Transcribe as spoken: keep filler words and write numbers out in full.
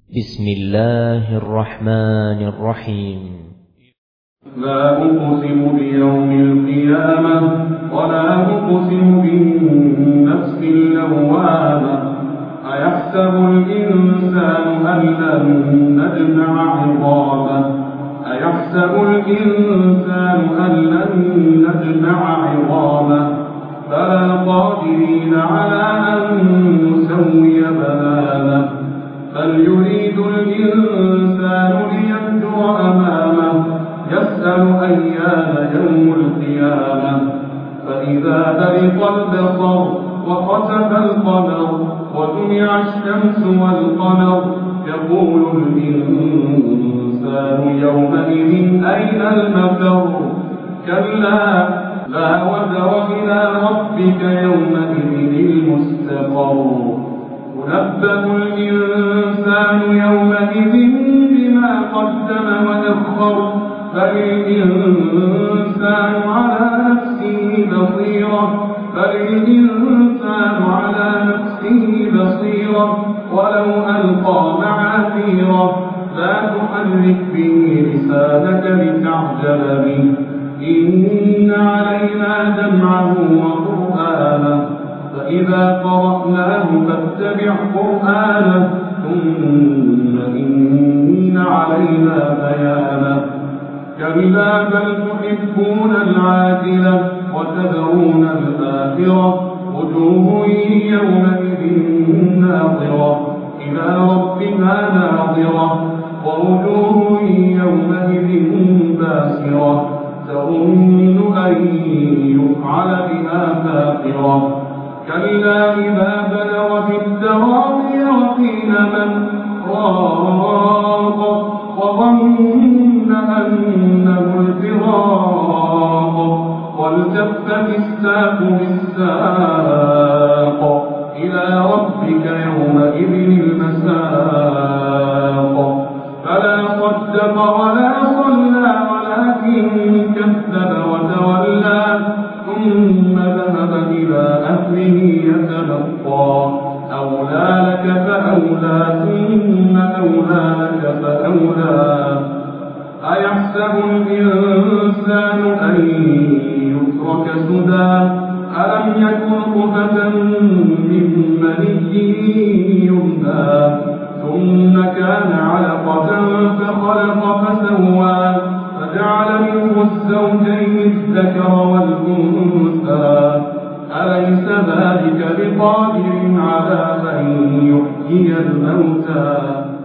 بسم الله الرحمن الرحيم. لا أقسم بيوم القيامة ولا أقسم بالنفس اللوامة أيحسب الإنسان أن لن نجمع عظامه أيحسب الإنسان أن لن نجمع عظامه بلى قادرين على أن نسوي بنانه بل يريد الإنسان ليفجر أمامه يسأل أيان يوم القيامة فإذا برق البصر وخسف القمر وجمع الشمس والقمر يقول الإنسان يومئذ أين المفر كلا لا وزر إلى ربك يومئذ المستقر ينبأ الإنسان يومئذ بما قدم وأخر بل الإنسان على نفسه بصيرة بل الإنسان على نفسه بصيرة ولو ألقى معاذيره لا تحرك به لسانك لتعجل به إن علينا جمعه وقرآنه فإذا قرأناه فاتبع قرآنه ثم إن علينا بيانه كلا بل تحبون العاجلة وتذرون الآخرة وجوه يومئذ ناظرة إلى ربها ناظرة ووجوه يومئذ باسرة تظن أن يفعل بها فاقرة كلا إذا بلغت التراقي وقيل من راق وظن أنه الفراق والتفت الساق بالساق إلى ربك يومئذ المساق فلا صدق ولا صلى ولكن كذب وتولى ثم ذهب إلى أهله يتمطى أولى لك فأولى ثم أولى لك فأولى أيحسب الإنسان أن يترك سدى ألم يكن نطفة من مني يمنى ثم كان علقة فخلق فسوى فجعل منه الزوجين الذكر والأنثى أليس ذلك بقادر على أن يحيي الموتى